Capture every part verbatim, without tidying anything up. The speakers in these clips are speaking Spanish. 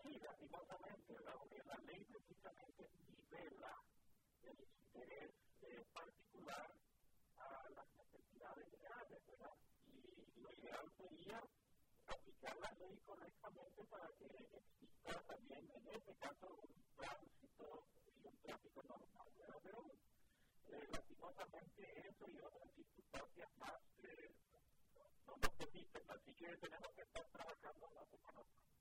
Sí, lastimosamente, porque la ley precisamente nivela el interés eh, particular a las necesidades reales, ¿verdad? Y lo ideal sería aplicar la ley correctamente para que exista también, en este caso, un tránsito y un tráfico normal, ¿verdad? Pero eh, lastimosamente eso y otras circunstancias más eh, no nos permiten, así que tenemos que estar trabajando en la semana.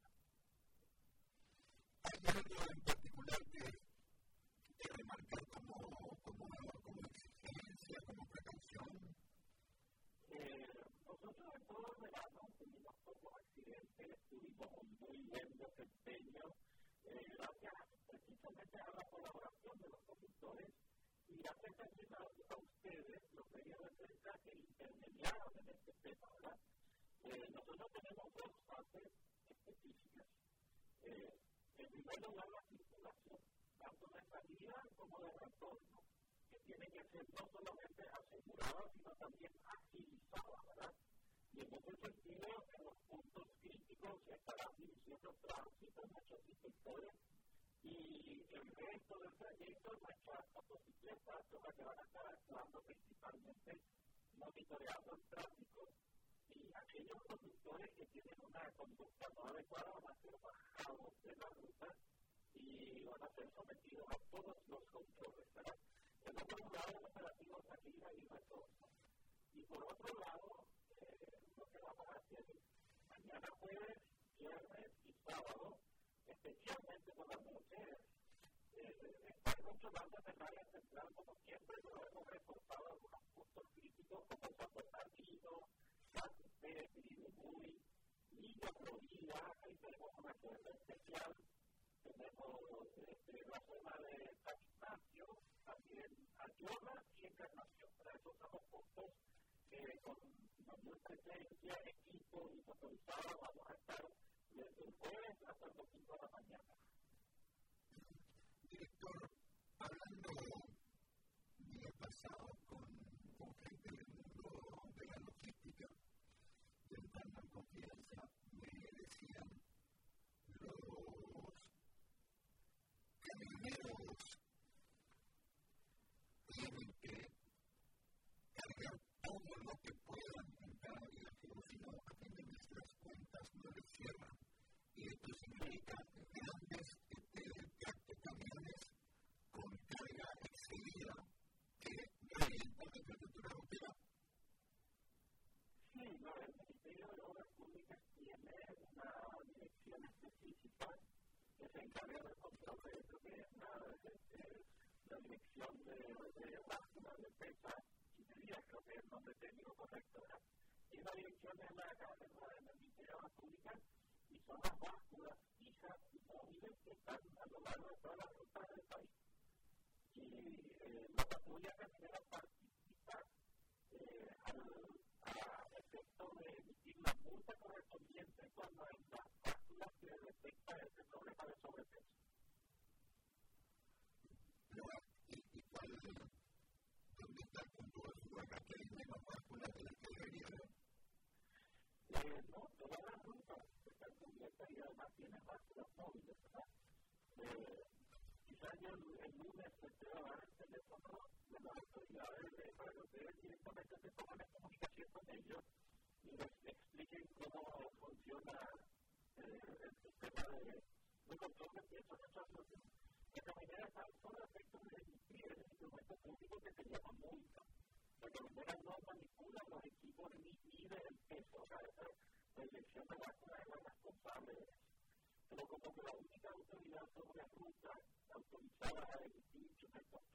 ¿Hay algo en particular que, que remarcar como, como, como exigencia, como precaución? Eh, nosotros en todo el verano tuvimos pocos accidentes, tuvimos un muy buen desempeño, eh, gracias precisamente a la colaboración de los conductores y gracias también a, a ustedes, los medios de prensa que intermediaron en este tema, ¿verdad? Eh, nosotros tenemos dos fases específicas. Eh, en primer lugar, la circulación, tanto de salida como de retorno, que tiene que ser no solamente asegurada, sino también agilizada, ¿verdad? Y en ese sentido, en los puntos críticos se estarán dirigiendo tránsito, muchos inspectores, y el resto del trayecto, nuestras motocicletas son las que van a estar actuando principalmente monitoreando el tráfico, y aquellos conductores que tienen una conducta no adecuada van a ser bajados de la ruta y van a ser sometidos a todos los controles, ¿verdad? En otro lado, el operativo salida y retorno. Y por otro lado, eh, lo que vamos a hacer es mañana jueves, viernes y sábado, especialmente por las noches, eh, estar controlando en el área central como siempre, pero hemos reportado algunos puntos críticos como San Bernardino, Santa Grinibuy, Villa Florida, ahí tenemos una zona especial, tenemos este, la zona de San Ignacio, también Ayora y Encarnación. Para eso son los puntos que con mayor presencia, equipo y motorizada vamos a estar desde el jueves hasta el domingo de la mañana. Director, hablando del pasado con, con gente del mundo de la logística, de tanta confianza, me decían los camioneros tienen que cargar todo lo que puedan en cada día, pero si no, a fin de mes las cuentas no les cierran. Y esto significa grandes este, camiones con carga excedida que revientan la infraestructura europea. Sí, no, el Ministerio de Obras Públicas tiene una dirección específica que se encarga del control de esto, que es la, de, la dirección de, de básculas de pesa y medidas, creo que es el nombre técnico correcto, ¿verdad? Y la dirección es la del Ministerio de Obras Públicas y son las básculas fijas y móviles que están a lo largo de todas las rutas del país. Y eh, la patrulla caminera participa eh, al, a efecto de emitir la multa correspondiente cuando hay las básculas que detecta este problema de sobrepeso. ¿Y, y cuál, dónde está el punto de su vaca? ¿Que hay menos básculas de las que debería haber? Eh, no, todas las rutas están cubiertas y además tienen básculas móviles, ¿verdad? Eh, quizás yo el, el lunes te pueda dar el teléfono de las autoridades de, para que ustedes directamente se pongan en comunicación con ellos y les expliquen cómo funciona eh, el sistema de, de control de peso en nuestra situación. La caminera está solo a efecto de emitir el instrumento público que se llama multa. La caminera no manipula los equipos ni mide el peso, o sea, esa, la dirección de báscula es la responsable de eso. Pero como que la única autoridad sobre ruta autorizada a emitir instrumentos